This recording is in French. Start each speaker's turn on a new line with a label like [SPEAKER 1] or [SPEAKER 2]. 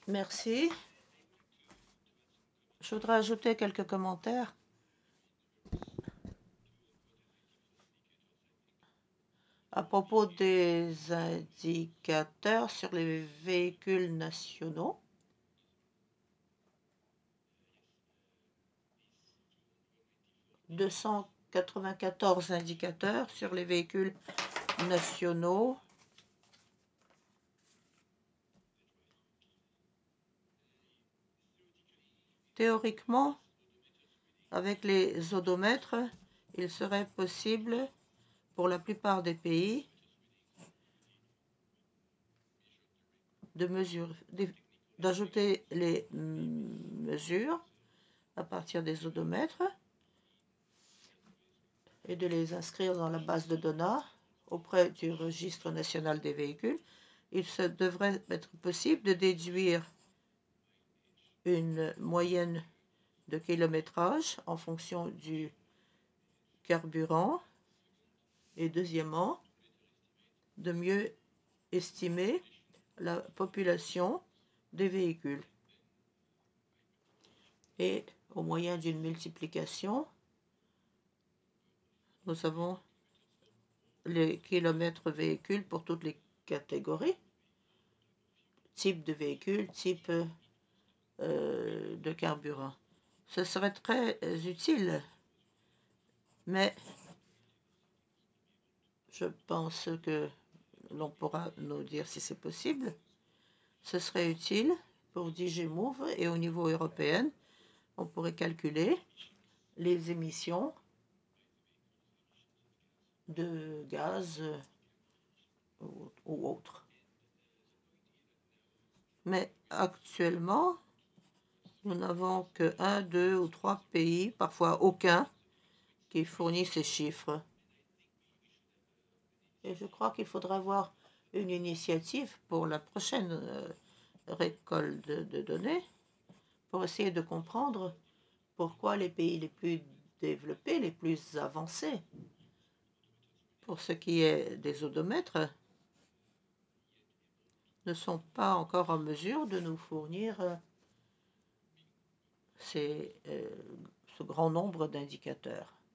[SPEAKER 1] Merci. Je voudrais ajouter quelques commentaires à propos des indicateurs sur les véhicules nationaux. « 294 indicateurs sur les véhicules nationaux. Théoriquement, avec les odomètres, il serait possible pour la plupart des pays d'ajouter les mesures à partir des odomètres et de les inscrire dans la base de données auprès du registre national des véhicules. Il devrait être possible de déduire une moyenne de kilométrage en fonction du carburant et deuxièmement, de mieux estimer la population des véhicules. Et au moyen d'une multiplication, nous avons les kilomètres véhicules pour toutes les catégories, type de véhicule, type de carburant. Ce serait très utile, mais je pense que l'on pourra nous dire si c'est possible. Ce serait utile pour DigiMove et au niveau européen, on pourrait calculer les émissions de gaz ou autres. Mais actuellement, nous n'avons que 1, 2 ou 3 pays, parfois aucun, qui fournissent ces chiffres. Et je crois qu'il faudra avoir une initiative pour la prochaine récolte de données pour essayer de comprendre pourquoi les pays les plus développés, les plus avancés, pour ce qui est des odomètres, ne sont pas encore en mesure de nous fournir ce grand nombre d'indicateurs.